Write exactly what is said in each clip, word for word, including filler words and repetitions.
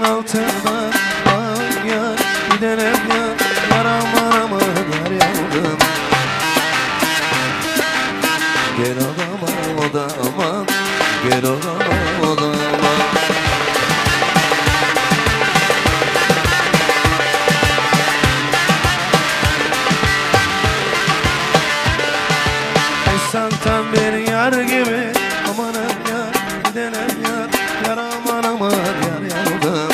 altından ay yar, gidelim yar, yar aman aman yar yandım. Gel odama odama, gel odama odama. Sen tam bir yar gibi, amanım yar, gidelim yar, yar aman aman yar yandım.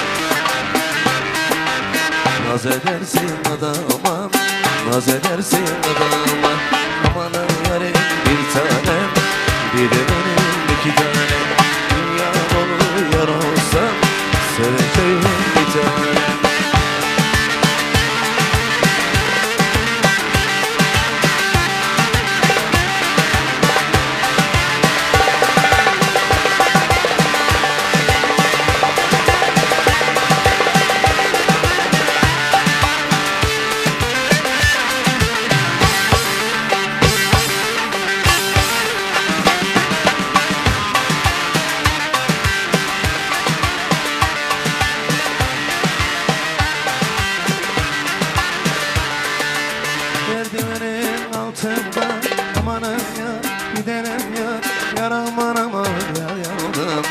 Naz edersin adama, naz edersin adama, amanım yarim bir tanem, bir de benim iki tanem. Dünya dolu yar olsam, seveceğim bir tanem. Merdivenin altında amanım yar, gidelim yar, yar aman aman yar yandım.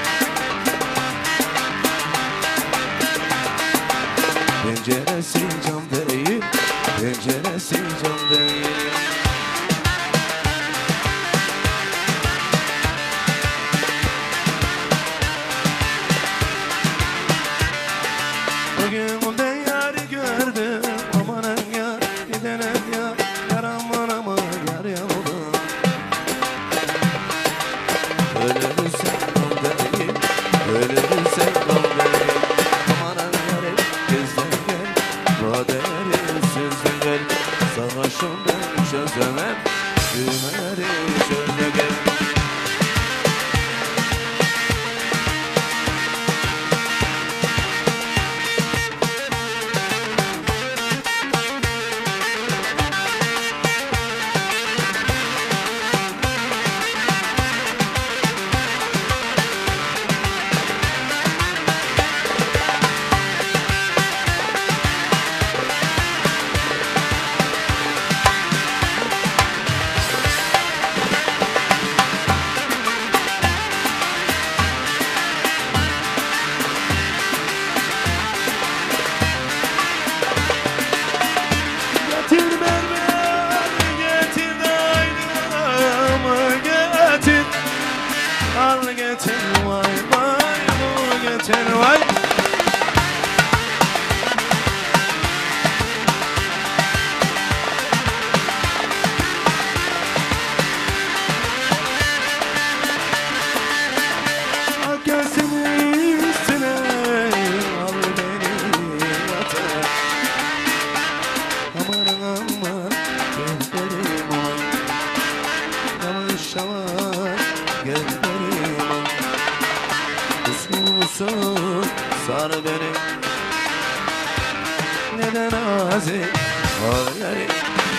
Penceresi cam değil, penceresi cam değil. Bugün bu yarı gördüm, amanım yar, gidelim yar, yar aman aman yar yandım. Ölürsen gam değil, ölürsen gam değil. Amanım yarim gözden gel, vadeli sözden gel. Sarhoşum ben çözemem, düğmeleri çöze gel. Al getir vay vay, vur getir vay. Ak gözümün üstüne al beni yatağa. Aman aman gel benim aman, yavaş yavaş gel benim aman. Usul usul sar beni, neden nazik al yarim.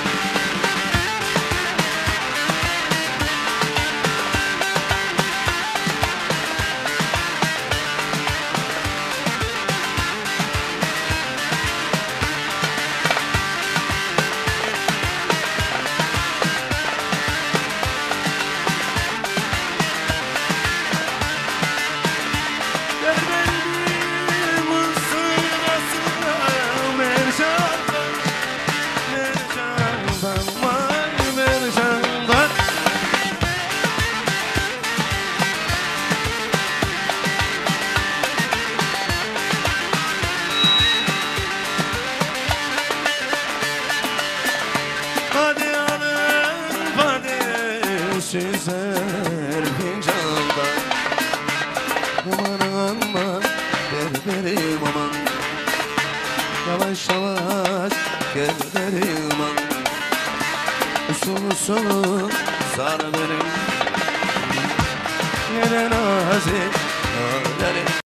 Süzer fincanda, aman aman berberim aman, yavaş yavaş gel benim aman. Usul usul sar benim, neden nazik al yarim.